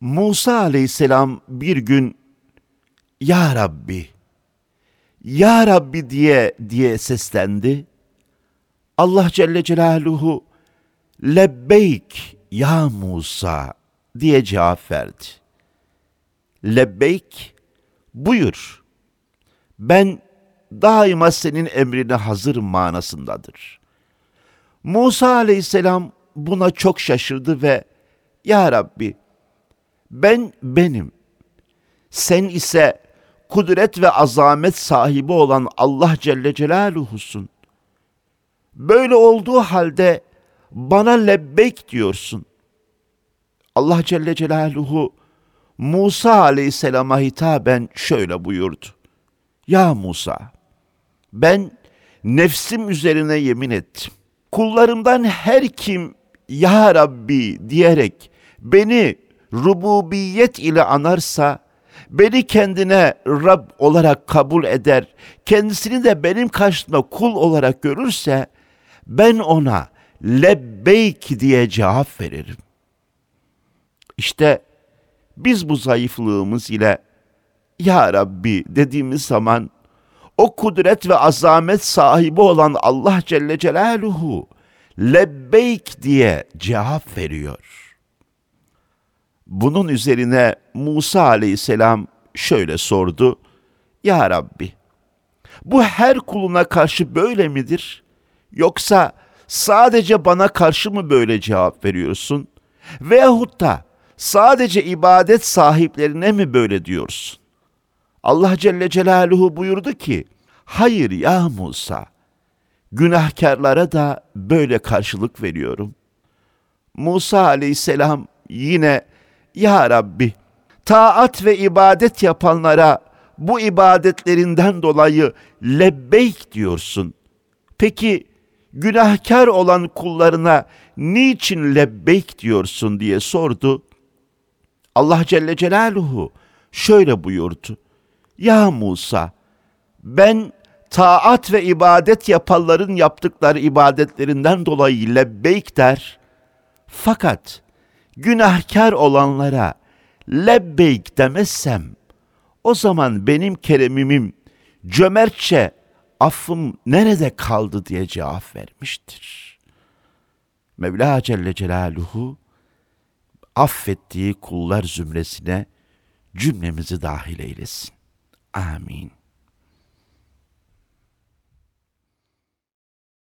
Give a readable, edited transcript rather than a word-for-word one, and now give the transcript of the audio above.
Musa aleyhisselam bir gün "Ya Rabbi, Ya Rabbi" diye seslendi. Allah Celle Celaluhu "Lebbeyk ya Musa" diye cevap verdi. Lebbeyk, buyur. Ben daima senin emrine hazırım manasındadır. Musa aleyhisselam buna çok şaşırdı ve "Ya Rabbi, benim, sen ise kudret ve azamet sahibi olan Allah Celle Celaluhu'sun. Böyle olduğu halde bana lebbeyk diyorsun." Allah Celle Celaluhu Musa aleyhisselama hitaben şöyle buyurdu: "Ya Musa, ben nefsim üzerine yemin ettim. Kullarımdan her kim Ya Rabbi diyerek beni rububiyet ile anarsa, beni kendine Rab olarak kabul eder, kendisini de benim karşımda kul olarak görürse, ben ona lebbeyk diye cevap veririm." İşte biz bu zayıflığımız ile Ya Rabbi dediğimiz zaman, o kudret ve azamet sahibi olan Allah Celle Celaluhu lebbeyk diye cevap veriyor. Bunun üzerine Musa aleyhisselam şöyle sordu: "Ya Rabbi, bu her kuluna karşı böyle midir? Yoksa sadece bana karşı mı böyle cevap veriyorsun? Veyahut da sadece ibadet sahiplerine mi böyle diyorsun?" Allah Celle Celaluhu buyurdu ki, "Hayır ya Musa, günahkarlara da böyle karşılık veriyorum." Musa aleyhisselam yine "Ya Rabbi, taat ve ibadet yapanlara bu ibadetlerinden dolayı lebbeyk diyorsun. Peki günahkar olan kullarına niçin lebbeyk diyorsun?" diye sordu. Allah Celle Celaluhu şöyle buyurdu: "Ya Musa, ben taat ve ibadet yapanların yaptıkları ibadetlerinden dolayı lebbeyk der. Fakat günahkar olanlara lebbeyk demezsem, o zaman benim keremimim, cömertçe affım nerede kaldı?" diye cevap vermiştir. Mevla Celle Celaluhu affettiği kullar zümresine cümlemizi dahil eylesin. Amin.